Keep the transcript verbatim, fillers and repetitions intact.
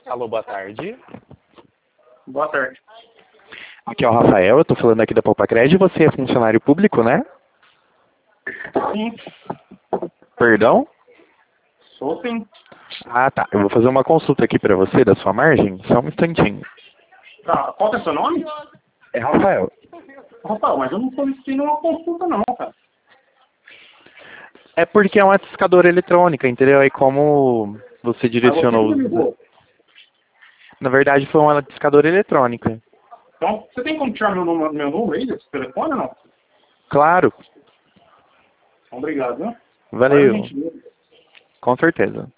Alô, boa tarde. Boa tarde. Aqui é o Rafael, eu tô falando aqui da Popacred. Você é funcionário público, né? Sim, Perdão? sou sim. Ah, tá. Eu vou fazer uma consulta aqui pra você da sua margem. Só um instantinho. Tá, qual que é o seu nome? É Rafael. Rafael, mas eu não solicitei nenhuma consulta não, cara. É porque é uma discadora eletrônica, entendeu? Aí como você Mas você direcionou que me os... ligou. Na verdade foi uma discadora eletrônica. Então, você tem como tirar meu número, meu número aí desse telefone ou não? Claro. Obrigado, né? Maior Valeu. gentileza. Com certeza.